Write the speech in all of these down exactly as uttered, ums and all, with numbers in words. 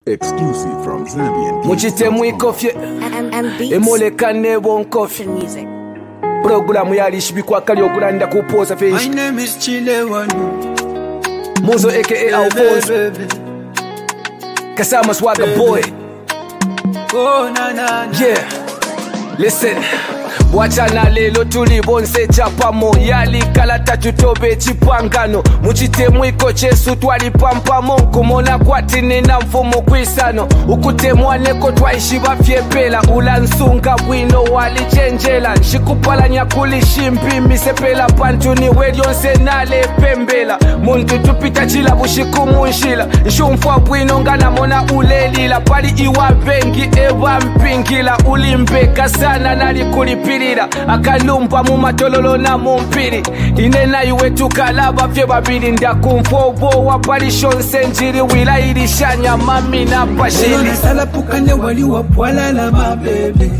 Exclusive from Zambian. Muchitemu ikofye emoleka nebo nkofye programu yalishibikwa kali okulanda kupoza face. My name is Chilewanu Muzo aka Alphonse Kasama Swagger boy. Oh na na na. Yeah, listen. Wachana lelo tuli bonse chapamo yali kalata tutobe chipangano muchitemu iko chesu twali pampamo kumona kwati nina mfumo kwisano ukutemwa neko twaishi bafyepela ulansunga bwino wali chenjela nshikupala nyakuli shimpi misepela pantu ni welionse nale pembela muntu tupita chila bushiku munshila nshumfwa bwino ngana mona ulelila pali iwa bengi eva mpingila ulimbeka sana nali kulipila akalumpa mu matololo na mumpiri inena iwe tukalaba vye babiri ndakumfobo wapalisho senjiri wila ilishanya mami na pashili Nala pukane wali wapwala la mabebe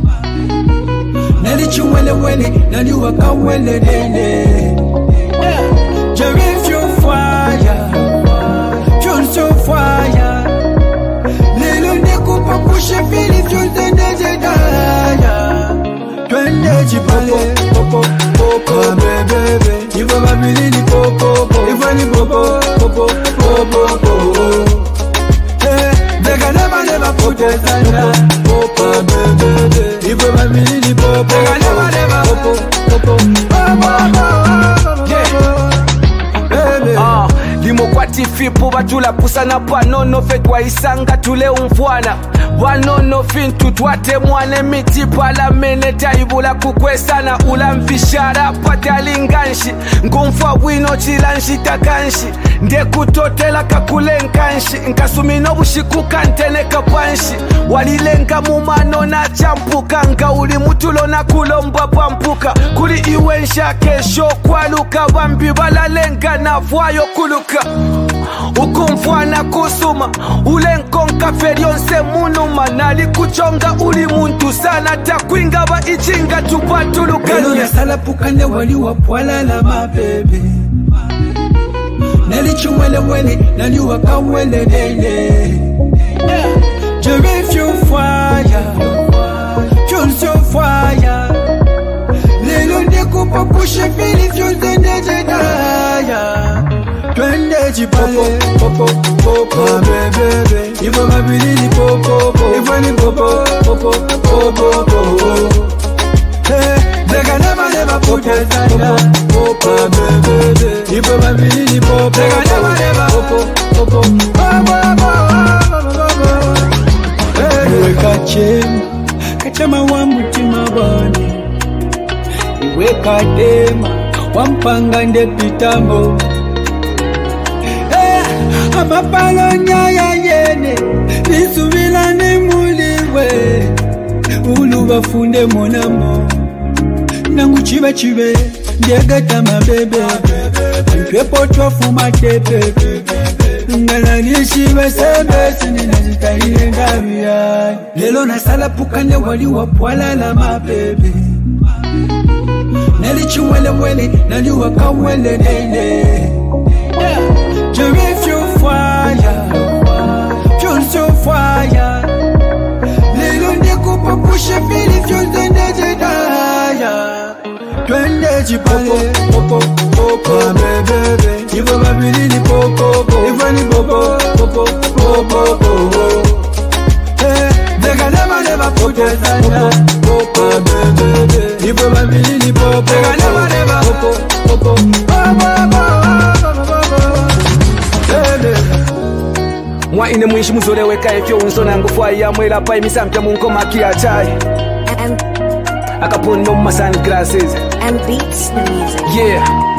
Nali chumwele wele nali wakawele nene Jerry fuel fire Fuel so fire Lelo nekupa kushe fili fuel tendeje daya Twende jipale popo popo bebe Ivo babili ni popo popo Ivo ni popo popo popo popo Eh, vega never never potezana Popo bebe Ivo babili ni popo Vega never never popo popo Popo bebe Ah, limo kwa tifipu batula pusana panono fetwa isanga tule umfwana Wanono fintu twate mwane miti pala mene taibula kukwesana ula mfishara pate alinganshi ngumfwa wino chilanshi takanshi nde kutotela kakule nkanshi nkasumino bushiku kantene kapanshi walilenga mumano na champuka nga uli mutulo na kulomba pampuka kuli iwensha kesho kwaluka bambi balalenga na fwayo kuluka ukumfwana kusuma ulenkonka ferionse munuma nali kuchonga uli muntu sana takwinga ba ichinga tupatulukanye Lelo nasala pukane wali wapwala la mabebe Nali chumwele wele nali wakawele nene Jerry fuel fire Fuel so fire Lelo nekupa kushe fili fuel tendeje daya Twende jipale popo popo bebe Ivo mabili ni popo popo Ivo ni popo popo popo popo Hey, vega never never potezana Popo bebe Ivo mabili ni popo Vega never never popo popo Iwe kachema Kachema wa mutima wani Iwe kadema Wampanga nde pitambo Amapalo nyaya yene Nisubila ni muliwe Ulu bafunde monamo Nangu chiba chibe Ndiagata mabebe Mpepo tofu matepe Ngana nishiba sebe Sinina zitahile ngabia Lelo nasala pukane wali wapwala la mabebe Nali chumwele wele Nali wakawele nene Jerry fuel fire Fuel so fire Lelo nekupa kushe fili fuel tendeje daya Twende jipale Popo popo bebe Ivo babili ni popo popo Ivo ni popo popo popo popo Eh, vega never never potezana Popo bebe Ivo babili ni popo Vega never never popo popo Mwa ine mwishi muzoleweka efyo unsona ngufwa ya mwela pa imisampya munko makia chai and akapono ma sunglasses and beats the music. yeah